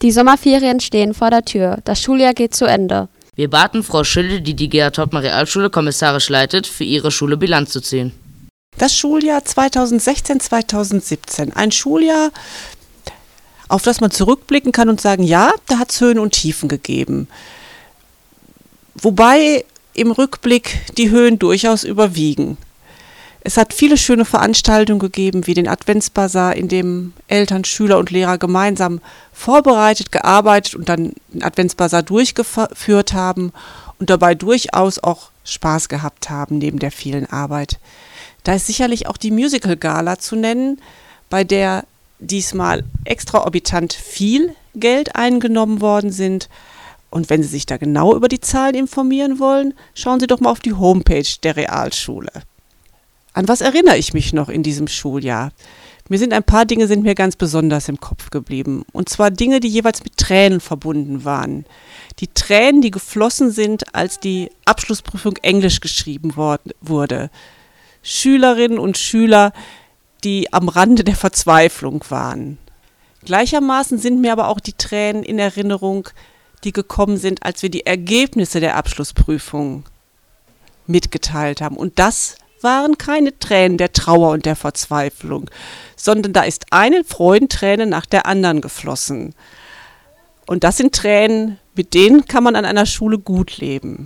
Die Sommerferien stehen vor der Tür. Das Schuljahr geht zu Ende. Wir baten Frau Schille, die die Gerhard Hauptmann Realschule kommissarisch leitet, für ihre Schule Bilanz zu ziehen. Das Schuljahr 2016/2017, ein Schuljahr, auf das man zurückblicken kann und sagen, ja, da hat es Höhen und Tiefen gegeben. Wobei im Rückblick die Höhen durchaus überwiegen. Es hat viele schöne Veranstaltungen gegeben, wie den Adventsbasar, in dem Eltern, Schüler und Lehrer gemeinsam vorbereitet, gearbeitet und dann den Adventsbasar durchgeführt haben und dabei durchaus auch Spaß gehabt haben neben der vielen Arbeit. Da ist sicherlich auch die Musical-Gala zu nennen, bei der diesmal extraorbitant viel Geld eingenommen worden sind. Und wenn Sie sich da genau über die Zahlen informieren wollen, schauen Sie doch mal auf die Homepage der Realschule. An was erinnere ich mich noch in diesem Schuljahr? Ein paar Dinge sind mir ganz besonders im Kopf geblieben. Und zwar Dinge, die jeweils mit Tränen verbunden waren. Die Tränen, die geflossen sind, als die Abschlussprüfung Englisch geschrieben wurde. Schülerinnen und Schüler, die am Rande der Verzweiflung waren. Gleichermaßen sind mir aber auch die Tränen in Erinnerung, die gekommen sind, als wir die Ergebnisse der Abschlussprüfung mitgeteilt haben. Und das waren keine Tränen der Trauer und der Verzweiflung, sondern da ist eine Freudenträne nach der anderen geflossen. Und das sind Tränen, mit denen kann man an einer Schule gut leben.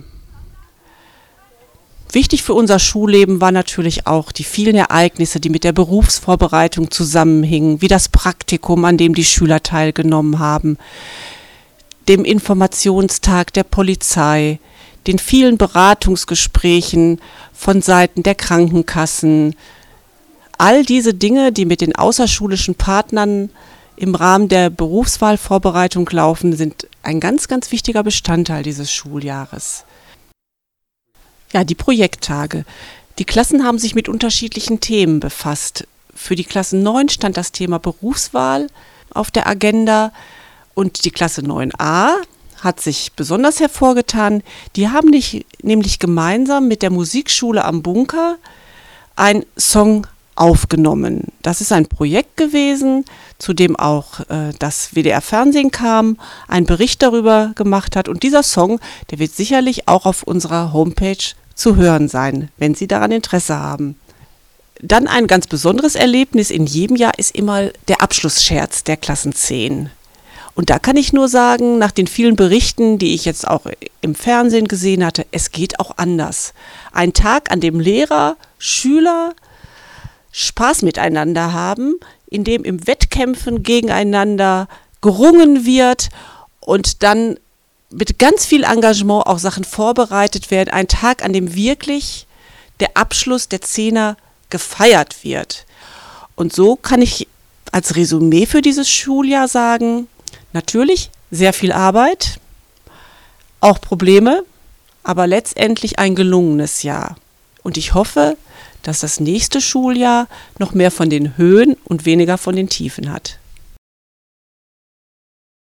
Wichtig für unser Schulleben war natürlich auch die vielen Ereignisse, die mit der Berufsvorbereitung zusammenhingen, wie das Praktikum, an dem die Schüler teilgenommen haben, dem Informationstag der Polizei, den vielen Beratungsgesprächen von Seiten der Krankenkassen. All diese Dinge, die mit den außerschulischen Partnern im Rahmen der Berufswahlvorbereitung laufen, sind ein ganz, ganz wichtiger Bestandteil dieses Schuljahres. Ja, die Projekttage. Die Klassen haben sich mit unterschiedlichen Themen befasst. Für die Klassen 9 stand das Thema Berufswahl auf der Agenda und die Klasse 9a hat sich besonders hervorgetan. Die haben nämlich gemeinsam mit der Musikschule am Bunker einen Song aufgenommen. Das ist ein Projekt gewesen, zu dem auch das WDR-Fernsehen kam, einen Bericht darüber gemacht hat. Und dieser Song, der wird sicherlich auch auf unserer Homepage zu hören sein, wenn Sie daran Interesse haben. Dann ein ganz besonderes Erlebnis in jedem Jahr ist immer der Abschlussscherz der Klassen 10. Und da kann ich nur sagen, nach den vielen Berichten, die ich jetzt auch im Fernsehen gesehen hatte, es geht auch anders. Ein Tag, an dem Lehrer, Schüler Spaß miteinander haben, in dem im Wettkämpfen gegeneinander gerungen wird und dann mit ganz viel Engagement auch Sachen vorbereitet werden. Ein Tag, an dem wirklich der Abschluss der Zehner gefeiert wird. Und so kann ich als Resümee für dieses Schuljahr sagen, natürlich sehr viel Arbeit, auch Probleme, aber letztendlich ein gelungenes Jahr. Und ich hoffe, dass das nächste Schuljahr noch mehr von den Höhen und weniger von den Tiefen hat.